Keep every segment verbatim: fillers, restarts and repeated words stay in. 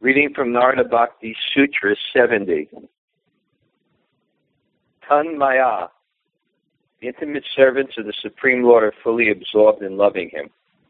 Reading from Narada Bhakti Sutra seventy. Tanmaya. The intimate servants of the Supreme Lord are fully absorbed in loving Him.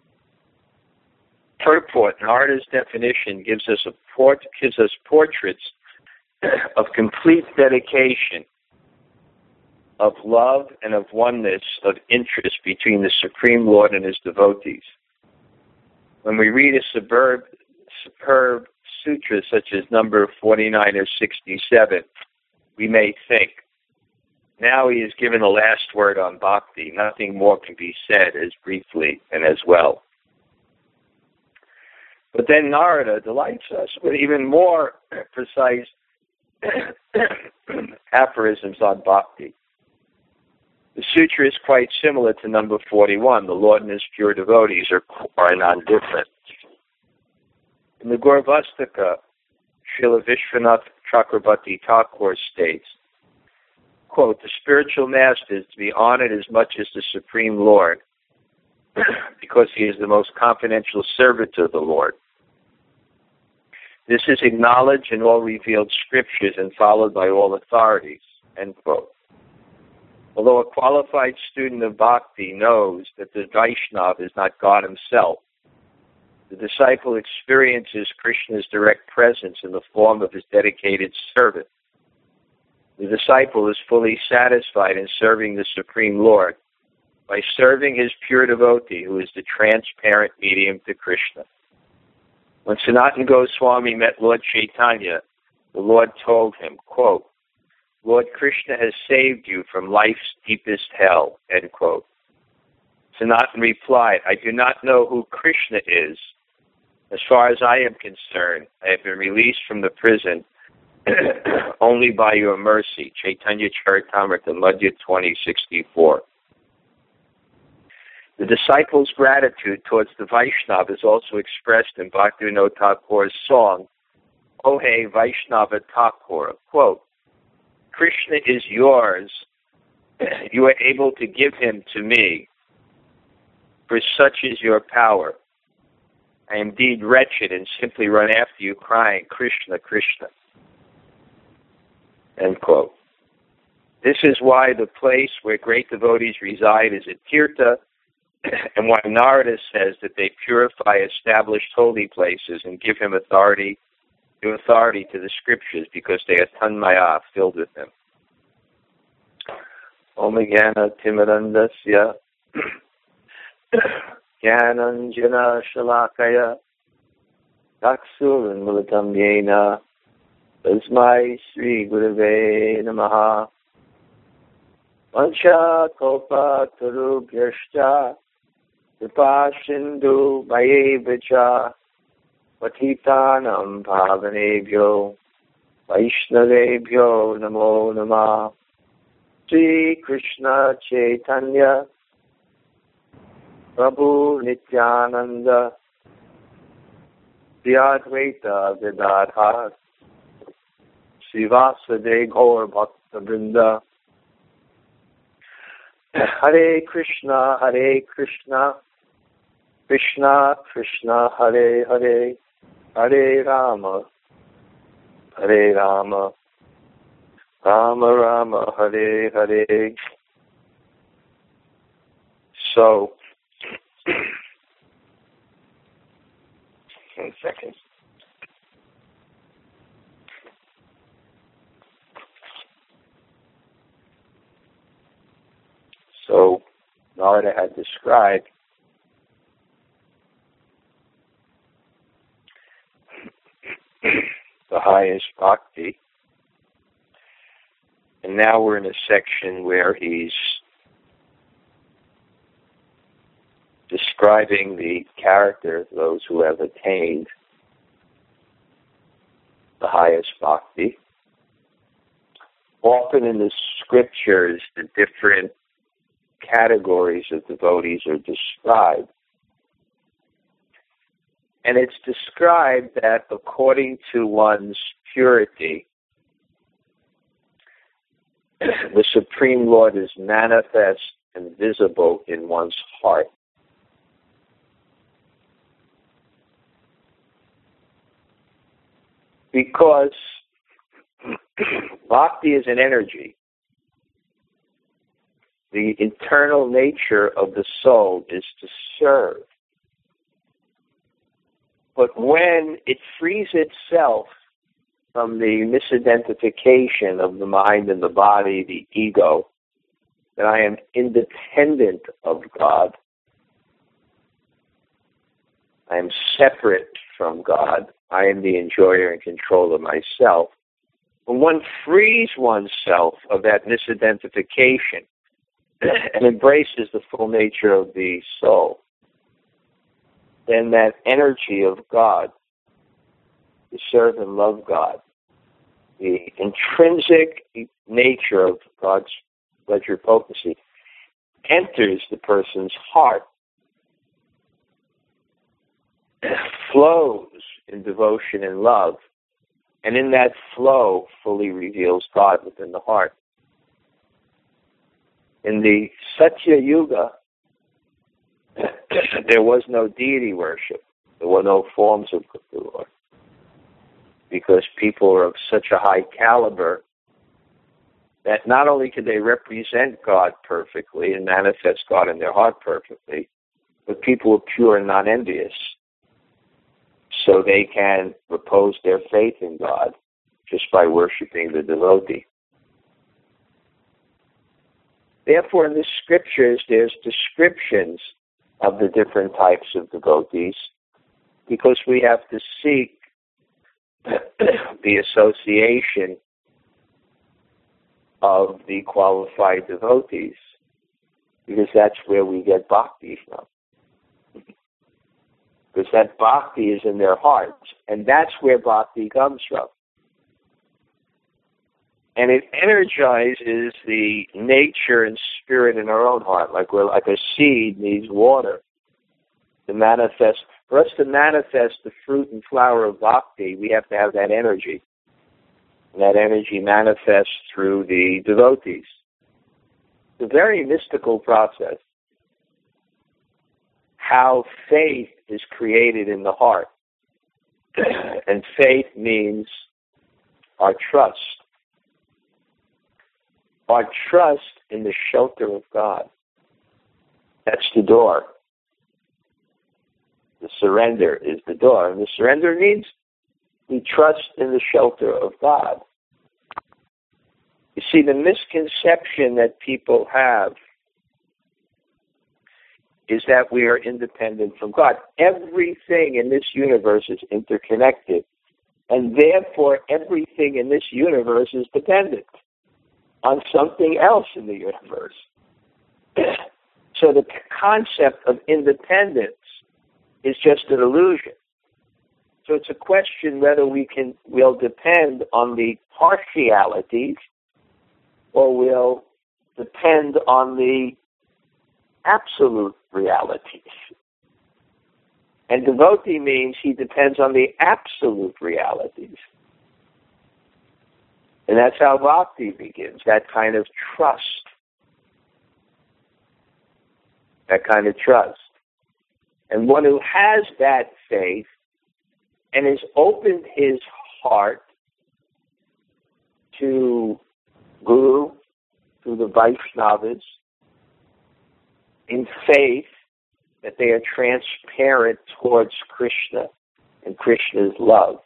Purport. Narada's definition gives us a port, gives us portraits of complete dedication, of love, and of oneness, of interest between the Supreme Lord and His devotees. When we read a superb, superb sutra such as number forty-nine or sixty-seven, we may think, now he has given the last word on bhakti. Nothing more can be said as briefly and as well. But then Narada delights us with even more precise aphorisms on bhakti. The sutra is quite similar to number forty-one. The Lord and His pure devotees are, are non-different. In the Gaurvastaka, Srila Vishwanath Chakrabarti Thakur states, quote, the spiritual master is to be honored as much as the Supreme Lord because he is the most confidential servant of the Lord. This is acknowledged in all revealed scriptures and followed by all authorities, end quote. Although a qualified student of bhakti knows that the Vaishnava is not God Himself, the disciple experiences Krishna's direct presence in the form of His dedicated servant. The disciple is fully satisfied in serving the Supreme Lord by serving his pure devotee, who is the transparent medium to Krishna. When Sanatana Goswami met Lord Chaitanya, the Lord told him, quote, Lord Krishna has saved you from life's deepest hell, end quote. Sanatana replied, I do not know who Krishna is. As far as I am concerned, I have been released from the prison only by your mercy. Chaitanya Charitamrita, Madhya twenty sixty-four. The disciples' gratitude towards the Vaishnava is also expressed in Bhaktivinoda Thakur's song, O Hey Vaishnava Thakur, quote, Krishna is yours. You are able to give him to me, for such is your power. I am indeed wretched and simply run after you crying, Krishna, Krishna. End quote. This is why the place where great devotees reside is a tirtha, and why Narada says that they purify established holy places and give him authority, give authority to the scriptures because they are tanmaya, filled with them. Om Jnana Timirandasya Jnananjana Shalakaya Chakshurunmilitam Yena Tasmai Sri Gurave Namaha Vansha Kopa Tarubhyashta Kripa Sindhu Bhayevacha Patitanam Bhavanebhyo Vaishnavebhyo Namo Namah Sri Krishna Chaitanya Prabhu Nityananda Sri Advaita Vedadhar Srivasade Gaur Bhakta Vrinda Hare Krishna, Hare Krishna, Krishna Krishna, Hare Hare, Hare Rama, Hare Rama, Rama Rama, Hare Hare. So, one second. So, Narada had described the highest bhakti, and now we're in a section where he's describing the character of those who have attained the highest bhakti. Often in the scriptures, the different categories of devotees are described. And it's described that according to one's purity, the Supreme Lord is manifest and visible in one's heart. Because bhakti is an energy. The internal nature of the soul is to serve. But when it frees itself from the misidentification of the mind and the body, the ego, that I am independent of God, I am separate from God, I am the enjoyer and controller of myself. When one frees oneself of that misidentification and embraces the full nature of the soul, then that energy of God, to serve and love God, the intrinsic nature of God's pleasure potency, enters the person's heart, flows in devotion and love, and in that flow fully reveals God within the heart. In the Satya Yuga, there was no deity worship. There were no forms of the Lord. Because people were of such a high caliber that not only could they represent God perfectly and manifest God in their heart perfectly, but people were pure and non-envious. So they can repose their faith in God just by worshiping the devotee. Therefore, in the scriptures, there's descriptions of the different types of devotees, because we have to seek the association of the qualified devotees, because that's where we get bhakti from. Because that bhakti is in their hearts, and that's where bhakti comes from. And it energizes the nature and spirit in our own heart, like we're like a seed needs water to manifest. For us to manifest the fruit and flower of bhakti, we have to have that energy. And that energy manifests through the devotees. It's a very mystical process. How faith is created in the heart. And faith means our trust. Our trust in the shelter of God. That's the door. The surrender is the door. And the surrender means we trust in the shelter of God. You see, the misconception that people have is that we are independent from God. Everything in this universe is interconnected, and therefore everything in this universe is dependent on something else in the universe. So the concept of independence is just an illusion. So it's a question whether we can will depend on the partialities or will depend on the absolute realities. And devotee means he depends on the absolute realities. And that's how bhakti begins, that kind of trust. That kind of trust. And one who has that faith and has opened his heart to Guru, to the Vaishnavas, in faith that they are transparent towards Krishna and Krishna's love,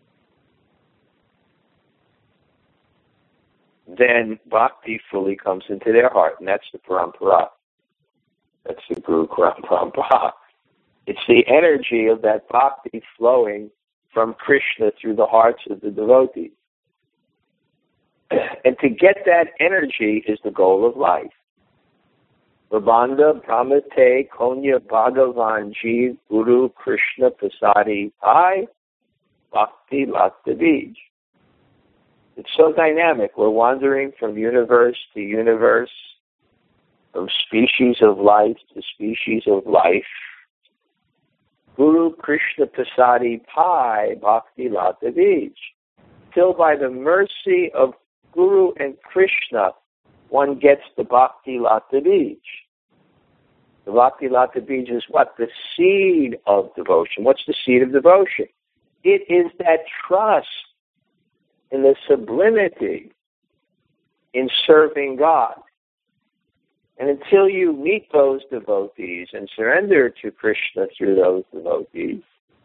then bhakti fully comes into their heart, and that's the parampara. That's the Guru Parampara. It's the energy of that bhakti flowing from Krishna through the hearts of the devotees. And to get that energy is the goal of life. Vabanda Brahmate Konya Bhagavan Jeev Guru Krishna Prasadi Pai Bhakti Lakta Bij. It's so dynamic. We're wandering from universe to universe, from species of life to species of life. Guru Krishna Prasadi Pai Bhakti Lakta Bij. Till by the mercy of Guru and Krishna, one gets the Bhakti Lakta Bij. The Bhakti Lakta Bij is what? The seed of devotion. What's the seed of devotion? It is that trust in the sublimity in serving God. And until you meet those devotees and surrender to Krishna through those devotees,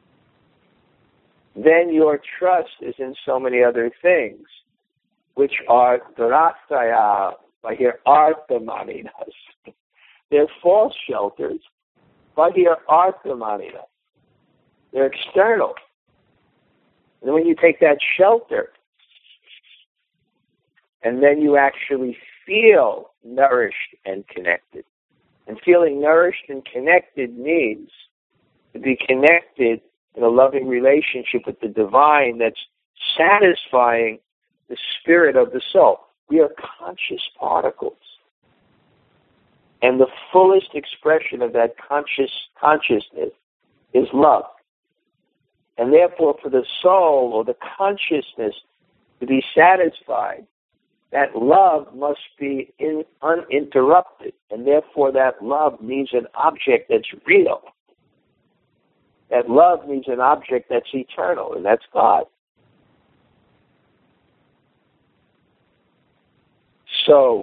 then your trust is in so many other things, which are dharasaya, bahir arthamaninas. They're false shelters, bahir arthamaninas. They're external. And when you take that shelter, and then you actually feel nourished and connected. And feeling nourished and connected means to be connected in a loving relationship with the divine that's satisfying the spirit of the soul. We are conscious particles. And the fullest expression of that conscious consciousness is love. And therefore, for the soul or the consciousness to be satisfied, that love must be in, uninterrupted, and therefore that love needs an object that's real. That love needs an object that's eternal, and that's God. So,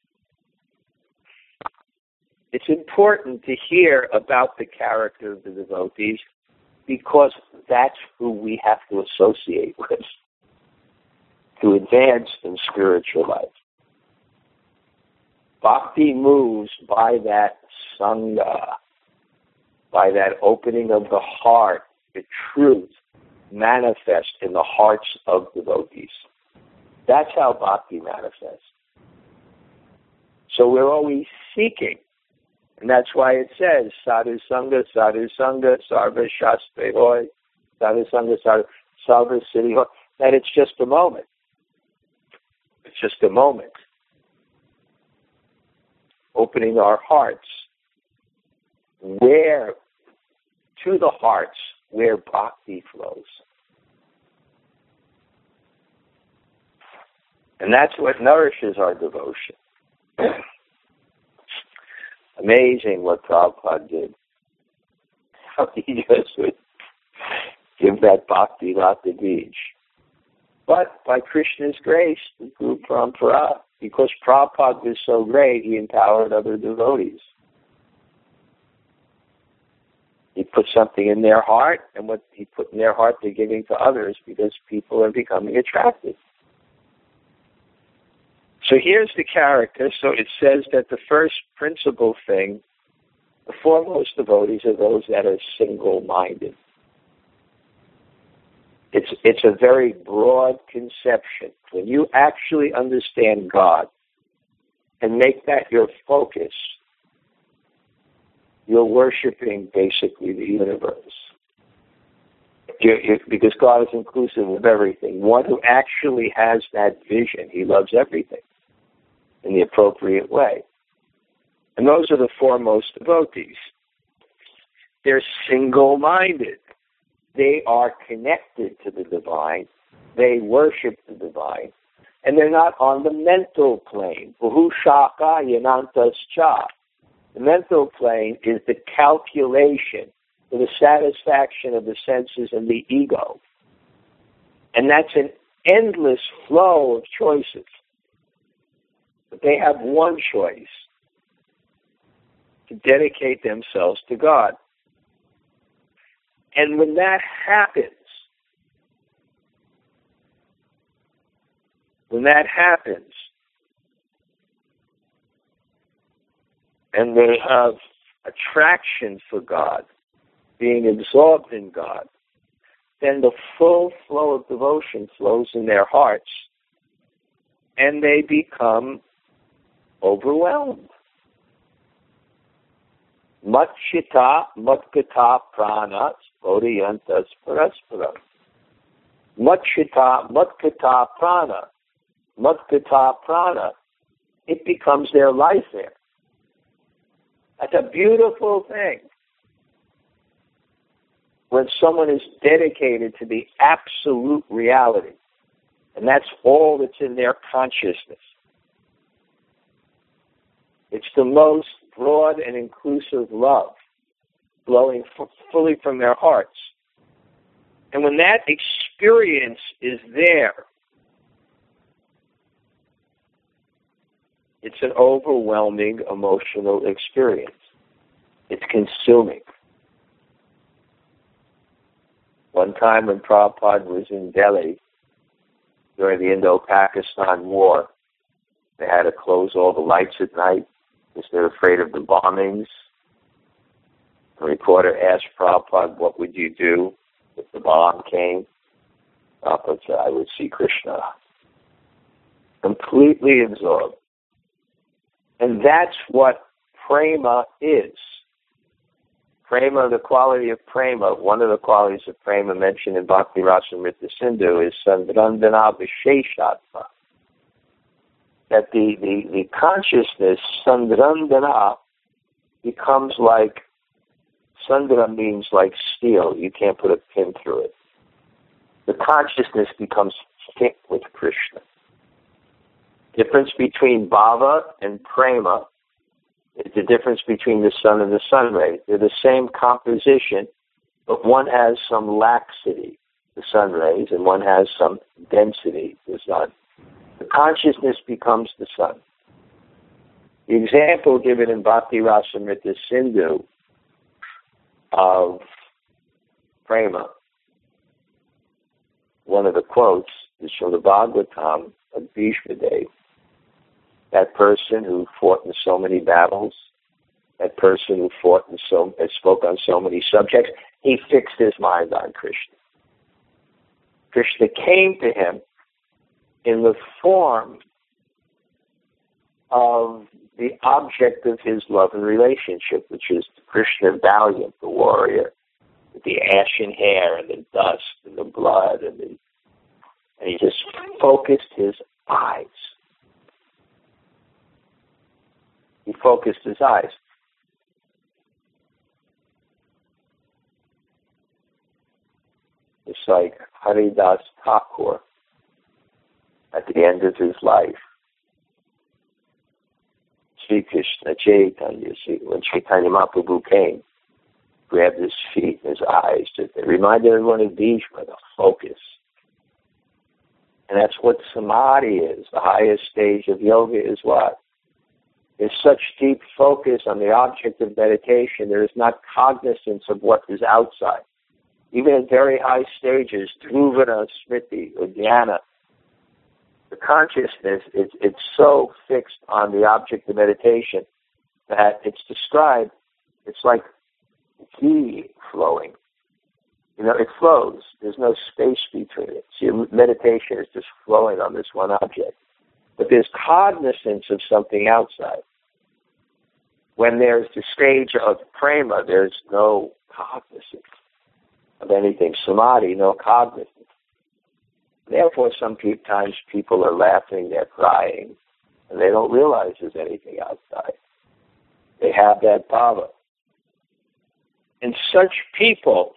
it's important to hear about the character of the devotees because that's who we have to associate with to advance in spiritual life. Bhakti moves by that sangha, by that opening of the heart, the truth manifests in the hearts of devotees. That's how bhakti manifests. So we're always seeking, and that's why it says, sadhu sangha, sadhu sangha, sarva shastra hoy, sadhu sangha, sadhu, sarva siddhi hoy, that it's just a moment. It's just a moment. Opening our hearts where, to the hearts where bhakti flows. And that's what nourishes our devotion. Amazing what Prabhupada did. How he just would give that bhakti lata beach. But by Krishna's grace, the Guru Parampara, because Prabhupada was so great, he empowered other devotees. He put something in their heart, and what he put in their heart, they're giving to others because people are becoming attracted. So here's the character. So it says that the first principal thing, the foremost devotees are those that are single-minded. It's it's a very broad conception. When you actually understand God and make that your focus, you're worshiping basically the universe. You're, you're, because God is inclusive of everything. One who actually has that vision, he loves everything in the appropriate way. And those are the foremost devotees. They're single-minded. They are connected to the divine. They worship the divine. And they're not on the mental plane. Bahushaka yanantas cha. The mental plane is the calculation for the satisfaction of the senses and the ego. And that's an endless flow of choices. But they have one choice, to dedicate themselves to God. And when that happens, when that happens, and they have attraction for God, being absorbed in God, then the full flow of devotion flows in their hearts, and they become overwhelmed. Matchita matkata prana bodhiyantas paraspara. Matchita matkata prana. Matkata prana. It becomes their life there. That's a beautiful thing. When someone is dedicated to the absolute reality, and that's all that's in their consciousness. It's the most broad and inclusive love flowing f- fully from their hearts. And when that experience is there, It's an overwhelming emotional experience. It's consuming. One time when Prabhupada was in Delhi during the Indo-Pakistan War, they had to close all the lights at night because they're afraid of the bombings. The reporter asked Prabhupada, what would you do if the bomb came? Prabhupada said, I would see Krishna. Completely absorbed. And that's what prema is. Prema, the quality of prema, one of the qualities of prema mentioned in Bhakti Rasamrita Sindhu is Sandrandana Visheshatma. That the, the, the consciousness, Sandrandana, becomes like, Sandra means like steel. You can't put a pin through it. The consciousness becomes thick with Krishna. Difference between bhava and prema is the difference between the sun and the sun ray. They're the same composition, but one has some laxity, the sun rays, and one has some density, the sun. The consciousness becomes the sun. The example given in Bhakti Rasamrita Sindhu of prema, one of the quotes is from the Bhagavatam of Bhishma Dev. That person who fought in so many battles, that person who fought and so spoke on so many subjects, he fixed his mind on Krishna. Krishna came to him in the form of the object of his love and relationship, which is Krishna Valiant, the warrior, with the ashen hair and the dust and the blood, and, the, and he just focused his eyes. He focused his eyes. It's like Haridas Thakur at the end of his life. Sri Krishna Chaitanya, when Chaitanya Mahaprabhu came, grabbed his feet and his eyes. It reminded everyone of Bhishma, the focus. And that's what samadhi is. The highest stage of yoga is what? There's such deep focus on the object of meditation, there is not cognizance of what is outside. Even at very high stages, Dhruvana, Smriti, or Dhyana, the consciousness, it's, it's so fixed on the object of meditation that it's described, it's like ghee flowing. You know, it flows. There's no space between it. See, meditation is just flowing on this one object. But there's cognizance of something outside. When there's the stage of prema, there's no cognizance of anything. Samadhi, no cognizance. Therefore, sometimes people are laughing, they're crying, and they don't realize there's anything outside. They have that bhava. And such people,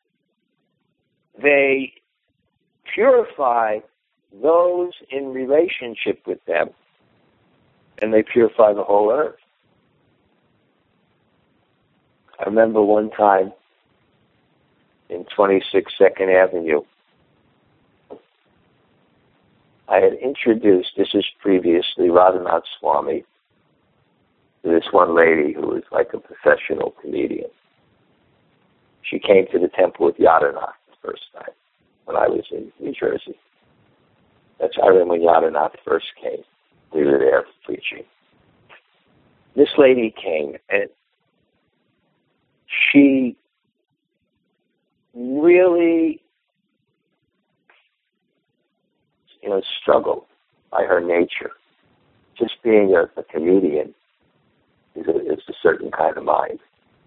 they purify those in relationship with them, and they purify the whole earth. I remember one time in twenty-six Second Avenue, I had introduced, this is previously Radhanath Swami, to this one lady who was like a professional comedian. She came to the temple with Yadanath the first time when I was in New Jersey. That's I remember when Yadanath first came. We were there preaching. This lady came, and she really, you know, struggled by her nature. Just being a, a comedian is a, is a certain kind of mind.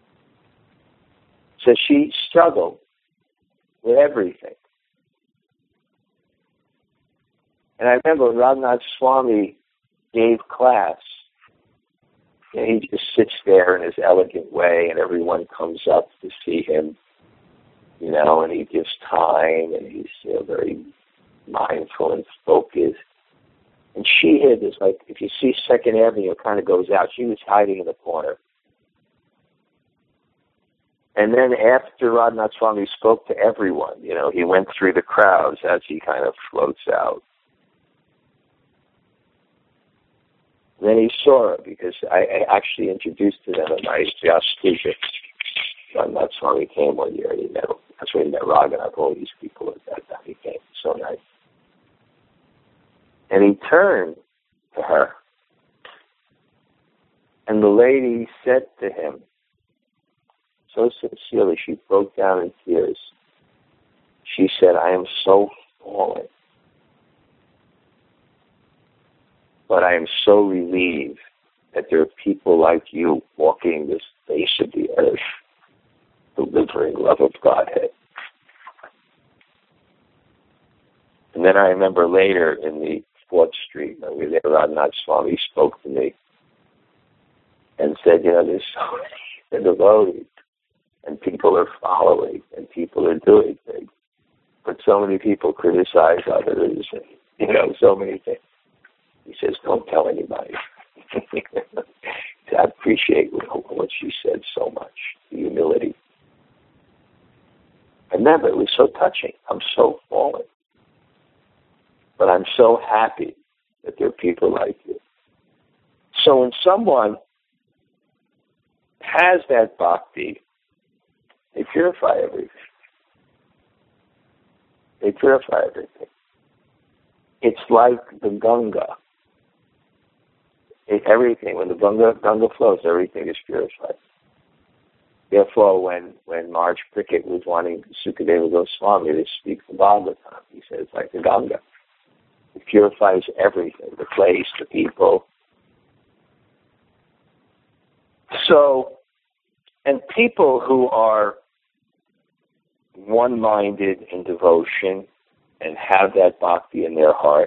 So she struggled with everything. And I remember Radhanath Swami gave class, and he just sits there in his elegant way, and everyone comes up to see him, you know, and he gives time, and he's, you know, very mindful and focused. And she hid is like, if you see Second Avenue, it kind of goes out. She was hiding in the corner. And then after Radhanath Swami spoke to everyone, you know, he went through the crowds as he kind of floats out. And then he saw her because I, I actually introduced to them at my Vyas Puja. And that's why we came one year. He met, that's why he met Raghunath, all these people at that time. He came. So nice. And he turned to her. And the lady said to him, so sincerely, she broke down in tears. She said, I am so fallen. But I am so relieved that there are people like you walking this face of the earth, delivering love of Godhead. And then I remember later in the fourth Street, when we were there, Radhanath Swami spoke to me and said, you know, there's so many devotees, and people are following, and people are doing things. But so many people criticize others, and, you know, so many things. He says, don't tell anybody. I appreciate what she said so much, the humility. I remember, it was so touching. I'm so fallen. But I'm so happy that there are people like you. So when someone has that bhakti, they purify everything. They purify everything. It's like the Ganga. It, everything, when the Ganga, Ganga flows, everything is purified. Therefore, when, when Marge Prickett was wanting Sukadeva Goswami to speak the Bhagavatam, he said it's like the Ganga. It purifies everything, the place, the people. So, and people who are one-minded in devotion and have that bhakti in their heart,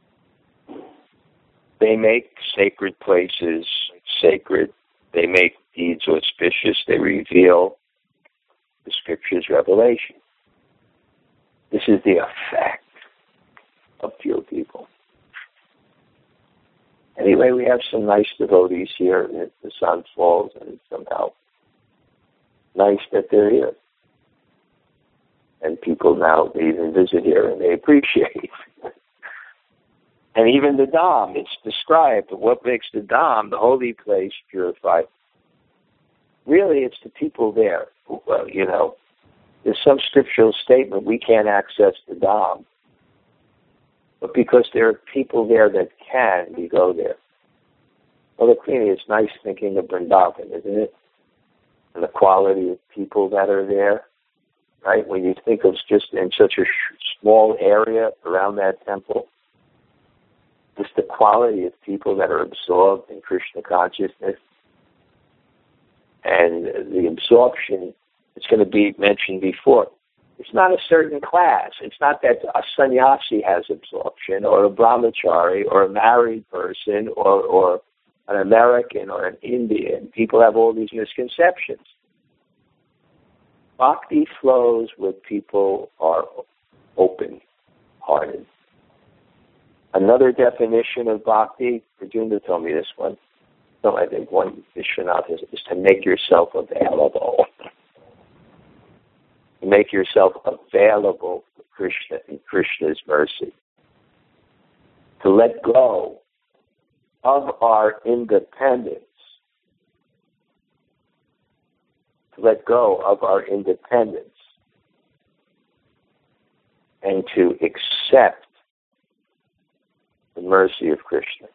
they make sacred places sacred. They make deeds auspicious. They reveal the Scripture's revelation. This is the effect of pure people. Anyway, we have some nice devotees here. The sun falls, and it's somehow nice that they're here. And people now, they even visit here, and they appreciate. And even the Dham, it's described, what makes the Dham, the holy place, purified. Really, it's the people there. Well, you know, there's some scriptural statement, we can't access the Dham. But because there are people there that can, we go there. Well, Queenie, it's nice thinking of Vrindavan, isn't it? And the quality of people that are there, right? When you think of just in such a sh- small area around that temple, just the quality of people that are absorbed in Krishna consciousness, and the absorption, it's going to be mentioned before. It's not a certain class. It's not that a sannyasi has absorption, or a brahmachari, or a married person, or, or an American, or an Indian. People have all these misconceptions. Bhakti flows where people are open-hearted. Another definition of bhakti, Arjuna told me this one, no, I think one Vishwanath is, is to make yourself available. To make yourself available for Krishna and Krishna's mercy. To let go of our independence. To let go of our independence. And to accept the mercy of Krishna.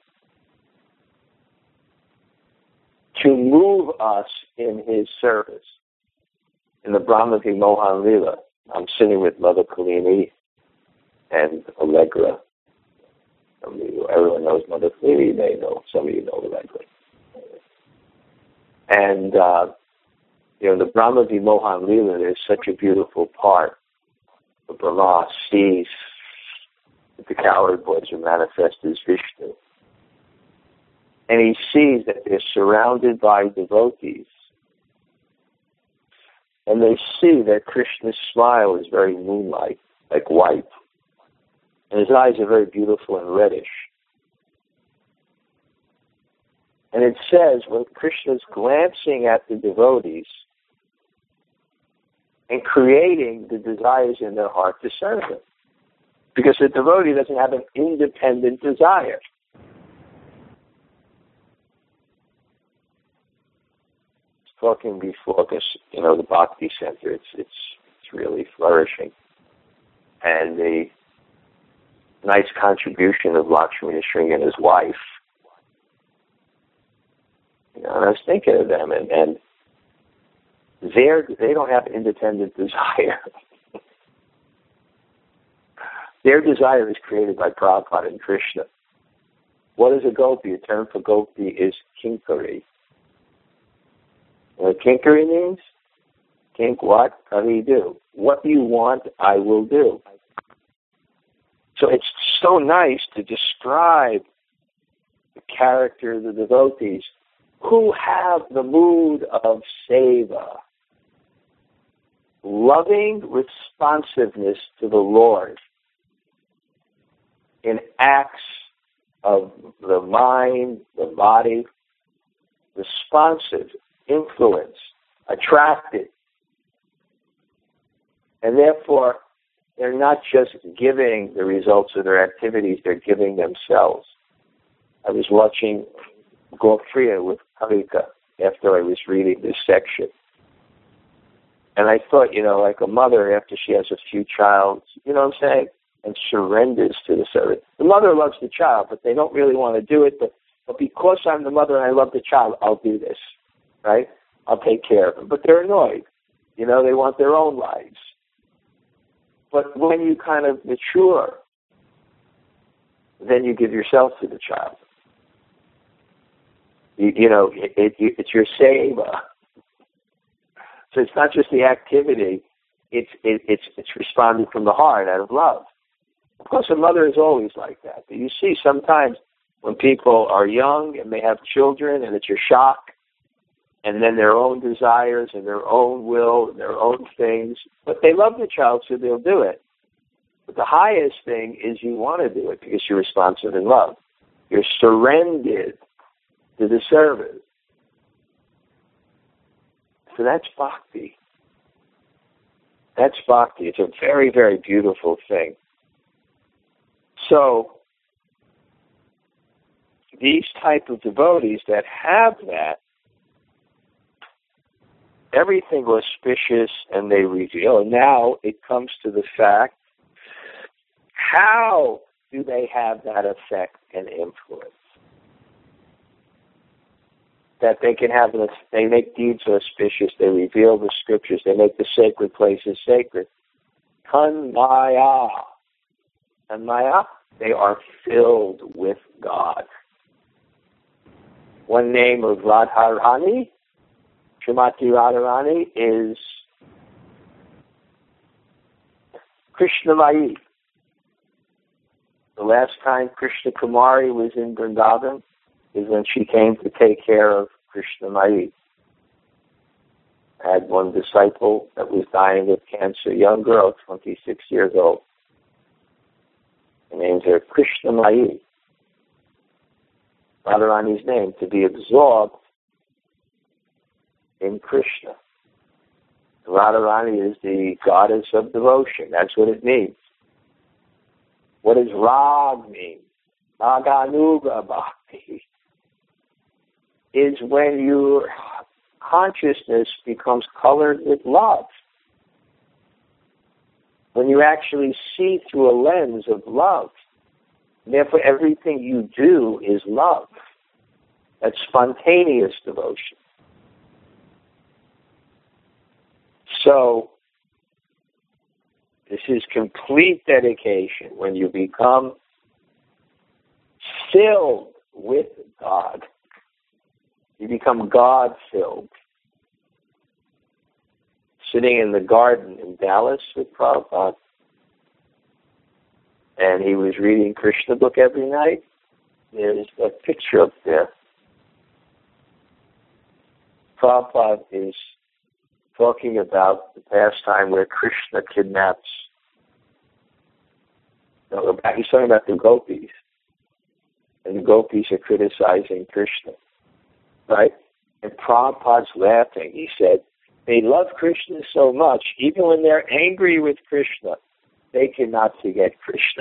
To move us in His service. In the Brahmati Mohan Lila, I'm sitting with Mother Kalini and Allegra. Everyone knows Mother Kalini, they know, some of you know Allegra. And, uh, you know, the Brahmati Mohan Lila, there's such a beautiful part. The Brahma sees that the cowherd boys are manifest as Vishnu. And he sees that they're surrounded by devotees. And they see that Krishna's smile is very moonlight, like white. And his eyes are very beautiful and reddish. And it says, when Krishna's glancing at the devotees and creating the desires in their heart to serve him. Because the devotee doesn't have an independent desire. talking before, because, you know, the Bhakti Center, it's, it's, it's really flourishing. And the nice contribution of Lakshmi Singh and his wife. You know, and I was thinking of them, and, and they're, they don't have independent desire. Their desire is created by Prabhupada and Krishna. What is a gopi? A term for gopi is kinkari. What kinkari means? Kink what? Kari do. What you want, I will do. So it's so nice to describe the character of the devotees who have the mood of seva, loving responsiveness to the Lord in acts of the mind, the body, responsive, influence, attracted. And therefore, they're not just giving the results of their activities, they're giving themselves. I was watching Goppriya with Karika after I was reading this section. And I thought, you know, like a mother after she has a few child, you know what I'm saying? And surrenders to the service. The mother loves the child, but they don't really want to do it. But, but because I'm the mother and I love the child, I'll do this, right? I'll take care of them. But they're annoyed. You know, they want their own lives. But when you kind of mature, then you give yourself to the child. You, you know, it, it, it's your seva. So it's not just the activity. It's it, it's it's responding from the heart out of love. Of course, a mother is always like that. But you see sometimes when people are young and they have children and it's your shock, and then their own desires and their own will and their own things, but they love the child, so they'll do it. But the highest thing is you want to do it because you're responsive in love. You're surrendered to the service. So that's bhakti. That's bhakti. It's a very, very beautiful thing. So these type of devotees that have that, everything auspicious, and they reveal. And now it comes to the fact, how do they have that effect and influence? That they can have, they make deeds auspicious, they reveal the scriptures, they make the sacred places sacred. Tanmaya. Tanmaya, they are filled with God. One name of Radharani, Srimati Radharani, is Krishnamayi. The last time Krishna Kumari was in Vrindavan is when she came to take care of Krishnamayi. I had one disciple that was dying of cancer, young girl, twenty-six years old. Her name's her Krishnamayi. Radharani's name, to be absorbed in Krishna. Radharani is the goddess of devotion. That's what it means. What does Rag mean? Raganuga Bhakti is when your consciousness becomes colored with love. When you actually see through a lens of love. Therefore, everything you do is love. That's spontaneous devotion. So, this is complete dedication when you become filled with God. You become God-filled. Sitting in the garden in Dallas with Prabhupada, and he was reading Krishna book every night. There's a picture up there. Prabhupada is talking about the pastime where Krishna kidnaps. No, he's talking about the gopis. And the gopis are criticizing Krishna. Right? And Prabhupada's laughing. He said, they love Krishna so much, even when they're angry with Krishna, they cannot forget Krishna.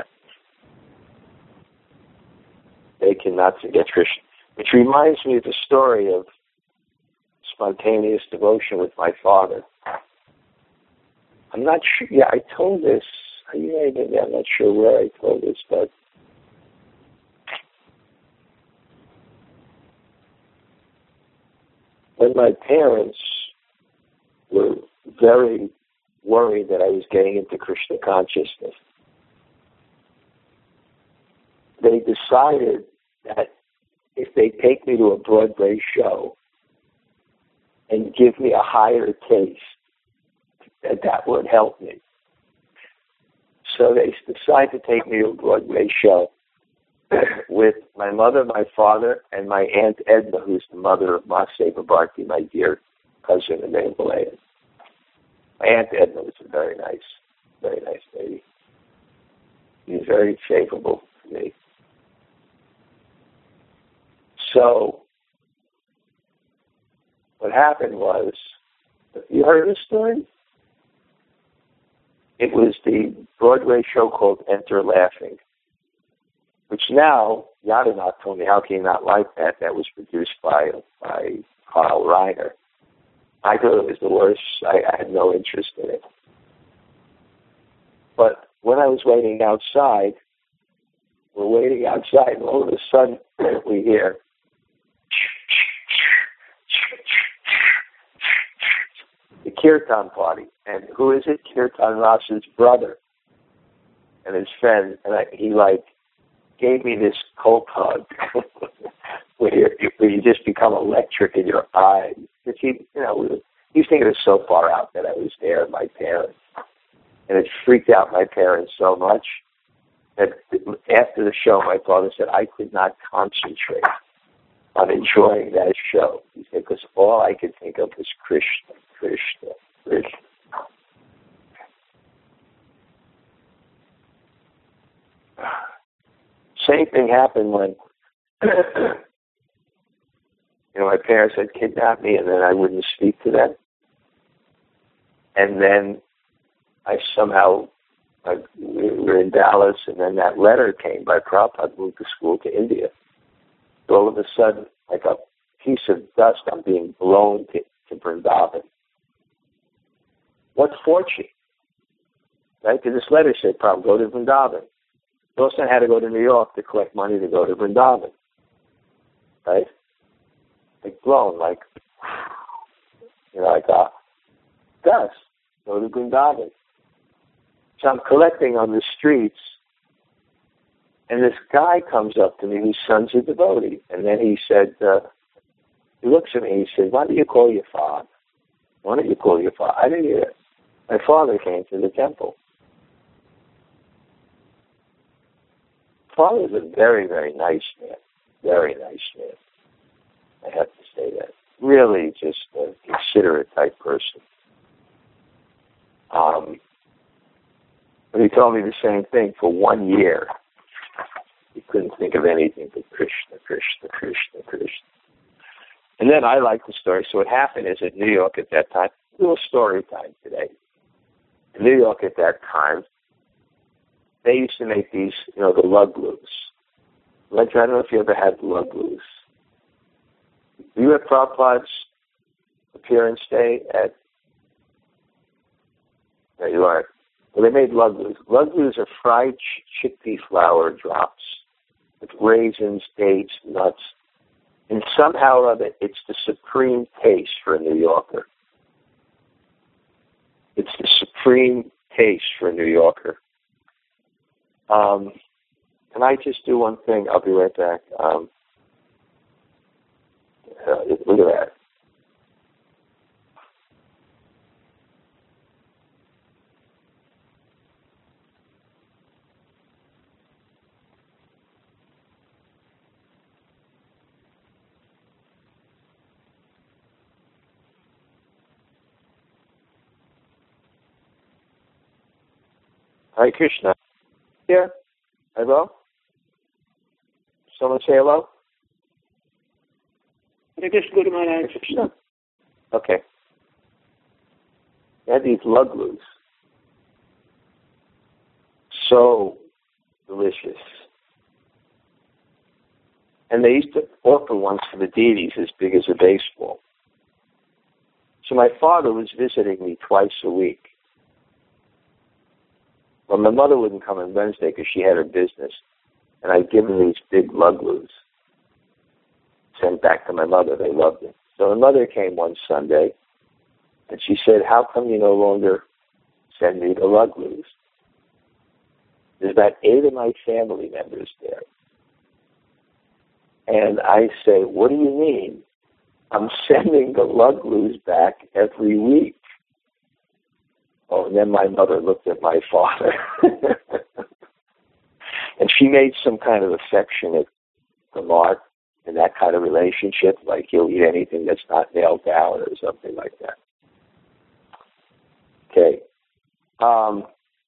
They cannot forget Krishna. Which reminds me of the story of spontaneous devotion with my father. I'm not sure. Yeah, I told this. Yeah, maybe I'm not sure where I told this, but when my parents were very worried that I was getting into Krishna consciousness, they decided that if they take me to a Broadway show and give me a higher taste, that that would help me. So they decided to take me to a Broadway show with my mother, my father, and my Aunt Edna, who's the mother of Mahaseva Bharti, my dear cousin in the Himalayas. My Aunt Edna was a very nice, very nice lady. She was very favorable to me. So what happened was, you heard this story? It was the Broadway show called Enter Laughing, which now, Yadunath told me, how can you not like that? That was produced by by Carl Reiner. I thought it was the worst. I, I had no interest in it. But when I was waiting outside, we're waiting outside, and all of a sudden we hear the Kirtan party. And who is it? Kirtan Rasa's brother and his friend. And I, he, like, gave me this cold hug where, you, where you just become electric in your eyes. Because he, you know, he was thinking it was so far out that I was there with my parents. And it freaked out my parents so much that after the show, my father said I could not concentrate on enjoying that show. He said, because all I could think of was Krishna, Krishna, Krishna. Same thing happened when, you know, my parents had kidnapped me, and then I wouldn't speak to them. And then I somehow, I, we were in Dallas, and then that letter came by Prabhupada, moved to school to India. So all of a sudden, like a piece of dust, I'm being blown to, to Vrindavan. What fortune, right? Because this letter said, Prabhupada, go to Vrindavan. Wilson had to go to New York to collect money to go to Vrindavan, right? Like blown, like, you know, like a dust, go to Vrindavan. So I'm collecting on the streets, and this guy comes up to me whose son's a devotee. And then he said, uh, he looks at me and he said, why don't you call your father? Why don't you call your father? I didn't hear it. My father came to the temple. Father was a very, very nice man. Very nice man. I have to say that. Really just a considerate type person. Um, but he told me the same thing for one year. He couldn't think of anything but Krishna, Krishna, Krishna, Krishna. And then I like the story. So what happened is in New York at that time, a little story time today. In New York at that time, they used to make these, you know, the lugloos. Like, I don't know if you ever had the lugloos. Were you at Prabhupada's appearance day at, there you are. Well, they made lugloos. Lugloos are fried ch- chickpea flour drops with raisins, dates, nuts. And somehow or other, it's the supreme taste for a New Yorker. It's the supreme taste for a New Yorker. Um, can I just do one thing? I'll be right back. Um, uh, look at that. Hare Krishna. Here? Hello? Someone say hello? Hare Krishna, Guru Maharaj. Hare Krishna. Okay. They had these lugloos. So delicious. And they used to offer ones for the deities as big as a baseball. So my father was visiting me twice a week. Well, my mother wouldn't come on Wednesday because she had her business. And I'd given these big lug-loos. Sent back to my mother. They loved it. So my mother came one Sunday, and she said, how come you no longer send me the lug-loos? There's about eight of my family members there. And I say, what do you mean? I'm sending the lug-loos back every week. Oh, and then my mother looked at my father. And she made some kind of affectionate remark in that kind of relationship, like he'll eat anything that's not nailed down or something like that. Okay. Um,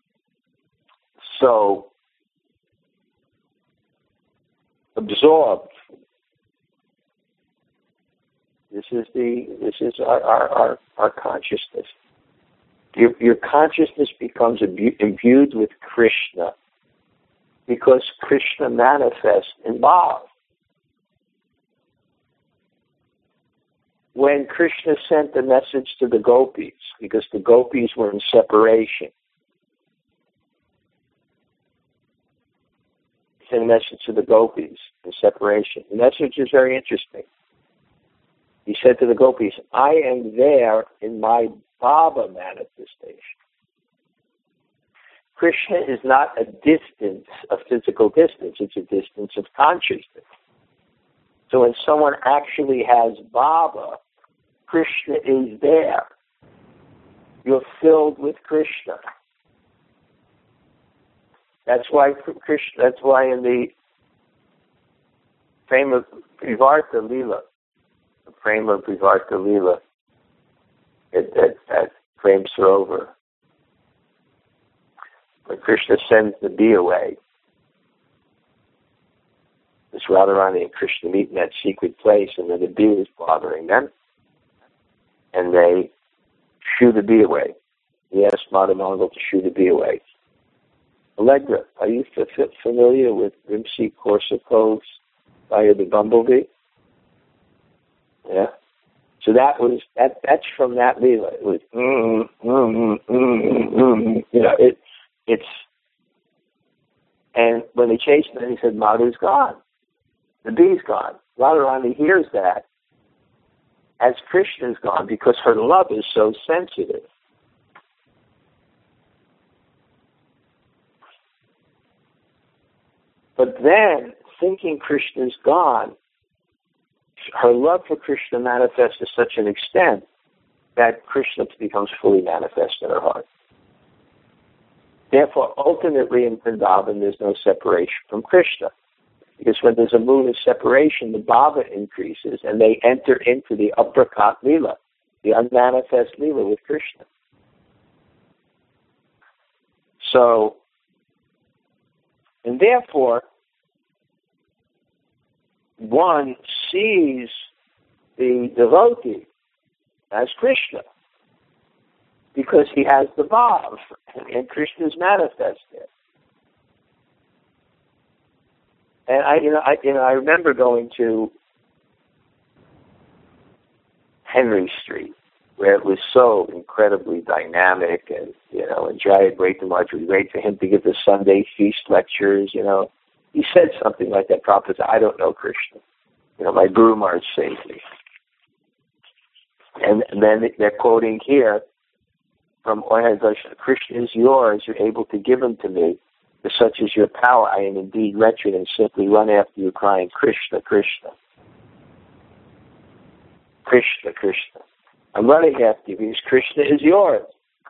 so, absorbed. This is the this is our our, our, our consciousness. Your, your consciousness becomes imbued with Krishna because Krishna manifests in Bhav. When Krishna sent the message to the gopis, because the gopis were in separation, he sent a message to the gopis in separation. The message is very interesting. He said to the gopis, I am there in my Baba manifestation. Krishna is not a distance, a physical distance. It's a distance of consciousness. So when someone actually has Baba, Krishna is there. You're filled with Krishna. That's why Krishna. That's why in the frame of Privarta Leela, the frame of Privarta Leela, it, that that frame Sarovar, when Krishna sends the bee away, this Radharani and Krishna meet in that secret place, and then the bee is bothering them, and they shoo the bee away. He asked Madhu Mangal to shoo the bee away. Allegra, are you f- f- familiar with Rimsky-Korsakov's Fire the Bumblebee? Yeah. So that was that. That's from that Leela. It was mm, mm, mm, mm, mm. You know it. It's and when they chased him, he said, "Madhu's gone. The bee's gone." Radharani hears that as Krishna's gone because her love is so sensitive. But then, thinking Krishna's gone, her love for Krishna manifests to such an extent that Krishna becomes fully manifest in her heart. Therefore, ultimately in Vrindavan, there's no separation from Krishna. Because when there's a mood of separation, the bhava increases, and they enter into the aprakat lila, the unmanifest lila with Krishna. So, and therefore, one sees the devotee as Krishna because he has the bhav, and Krishna is manifest there. And I, you know, I, you know, I remember going to Henry Street, where it was so incredibly dynamic, and you know, and Jayad Vaidyamarch would wait for him to give the Sunday feast lectures. You know, he said something like that. Prabhupada said, "I don't know Krishna. You know, my Guru Maharaj saved me." And, and then they're quoting here from Oyad Vaishnava, "Krishna is yours. You're able to give him to me. For such is your power, I am indeed wretched and simply run after you, crying, Krishna, Krishna. Krishna, Krishna. I'm running after you because Krishna is yours."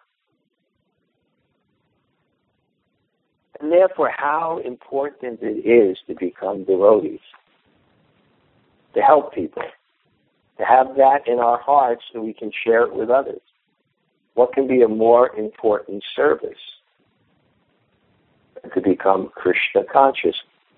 And therefore, how important it is to become devotees, to help people, to have that in our hearts so we can share it with others. What can be a more important service than to become Krishna conscious?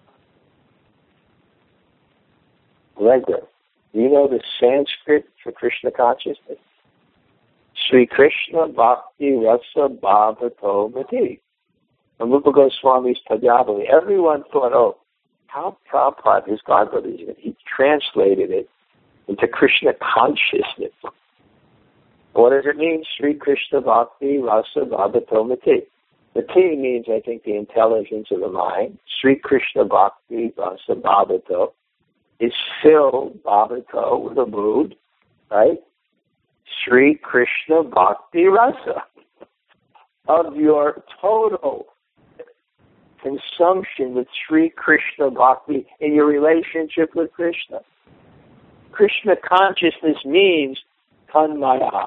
Allegra, do you know the Sanskrit for Krishna consciousness? Sri Krishna Bhakti Rasa Bhavato Mati. From Rupa Goswami's Padyabali, everyone thought, oh, how Prabhupada, his godbrother, he translated it into Krishna consciousness. What does it mean? Sri Krishna Bhakti Rasa Bhavato Mati. Mati means, I think, the intelligence of the mind. Sri Krishna Bhakti Rasa Bhavato is filled, Bhavato, with a mood, right? Sri Krishna Bhakti Rasa. Of your total consumption with Sri Krishna Bhakti in your relationship with Krishna. Krishna consciousness means tanmaya.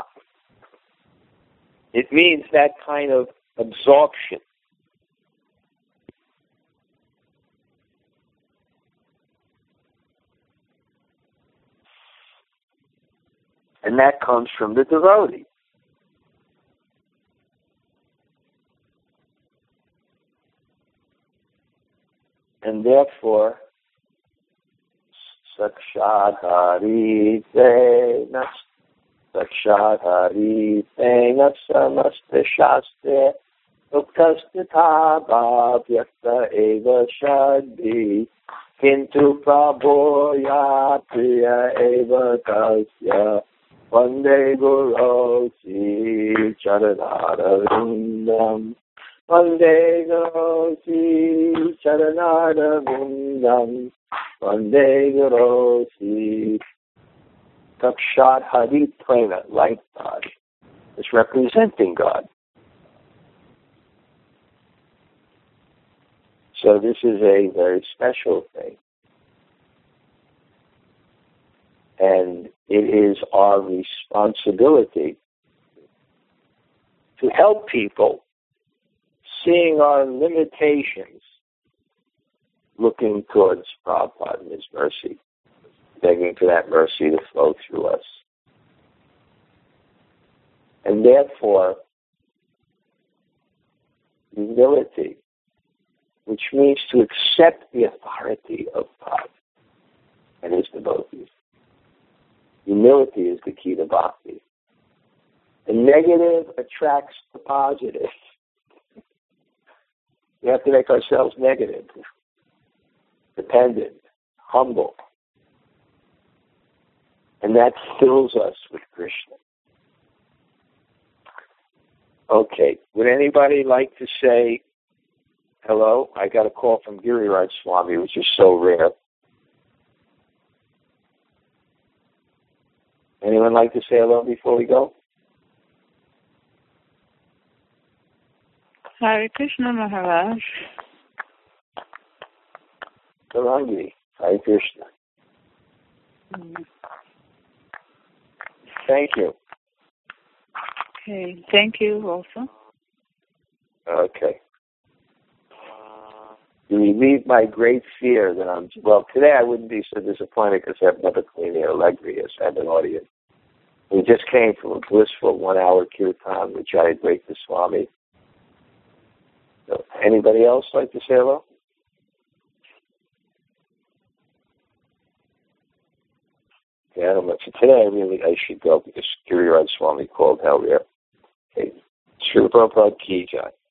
It means that kind of absorption. And that comes from the devotee. And therefore, Sakshadhari Tena Sakshadhari Tena Samaste Shastre Uktastitha Bhavyakta Eva Shadhi Kintu Prabhoya Priya Eva Tasya Vande Guru Si Charanara Vindam Vande Guru Si Charanara Vindam Vande Guru Si Sakshat Hari Prema, like God. It's representing God. So this is a very special thing. And it is our responsibility to help people seeing our limitations, looking towards Prabhupada and His mercy, begging for that mercy to flow through us. And therefore, humility, which means to accept the authority of God and His devotees. Humility is the key to bhakti. The negative attracts the positive. We have to make ourselves negative, dependent, humble. And that fills us with Krishna. Okay, would anybody like to say hello? I got a call from Giriraj Swami, which is so rare. Anyone like to say hello before we go? Hare Krishna Maharaj. Sarangi, Hare Krishna. Mm. Thank you. Okay, thank you also. Okay. You relieve my great fear that I'm, well, today I wouldn't be so disappointed because I have Mother Queen Allegri as I have an audience. We just came from a blissful one-hour kirtan with Jayadvaita Swami. So, anybody else like to say hello? Yeah, I don't know. So today I really, I should go because Giriraj Swami called hell yeah. Okay. Srila Prabhupada Ki Jai.